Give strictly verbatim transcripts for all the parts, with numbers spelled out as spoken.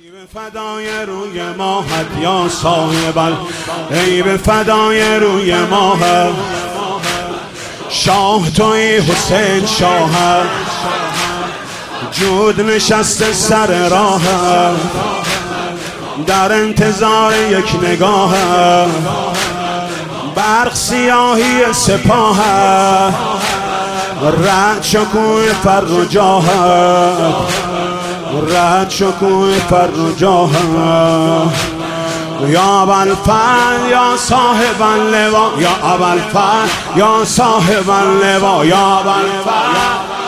ای به فدای روی ماهت یا صاحب ال ای به فدای روی ماهت شاه توی حسین شاه جود نشسته سر راه در انتظار یک نگاه برق سیاهی سپاه رد شکوه فر و جاه رد شکوه فر و جاه یا ابوالفضل یا صاحب اللوا یا ابوالفضل یا صاحب اللوا یا ابوالفضل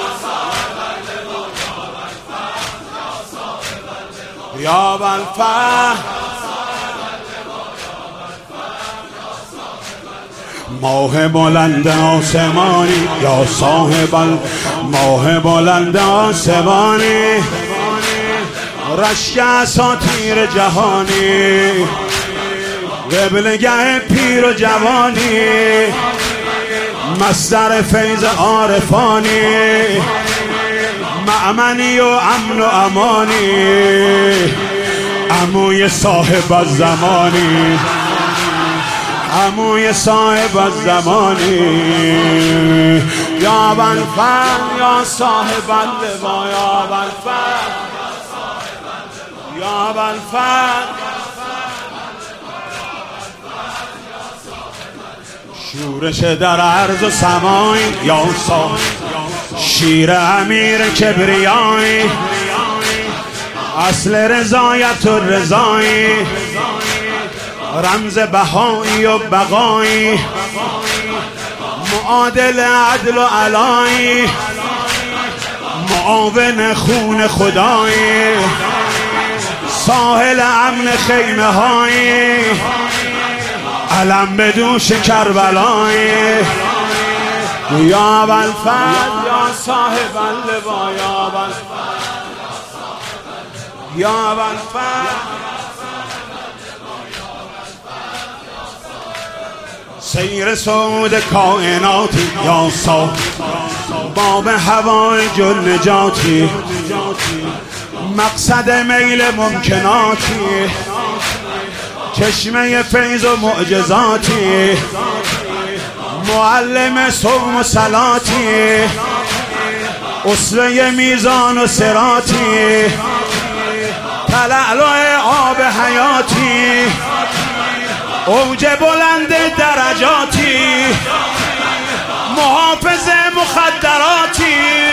یا ابوالفضل ماه بلند آسمانی یا صاحب ماه بلند آسمانی رشک اساطیر جهانی قبلگه پیر و جوانی مصدر فیض عارفانی مأمنی و امن و امانی عموی صاحب الزمانی عموی صاحب الزمانی یا ابوالفضل یا صاحب اللوا یا ابوالفضل یا ابوالفضل شورش در عرض و سمای یا صاحب شیر امیر کبریایی اصل رضایت و رضایی رمز بهایی و بقایی معادل عدل و علایی معاون خون خدایی ساحل امن خیمه هایی علم به دوش کربلایی یا ابوالفضل یا صاحب اللوا یا ابوالفضل یا ابوالفضل سیر سود کائناتی یا صاحب باب هوای نجاتی مقصد میل ممکناتی چشمه فیض و معجزاتی معلم صوم و صلاتی اسوه میزان و صراطی تلألؤ آب حیاتی اوج بلند درجاتی محافظ مخدراتی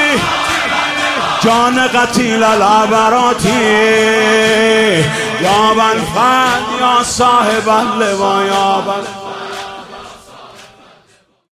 جان قتیل العبراتی یا ابوالفضل یا صاحب اللوا یا ابوالفضل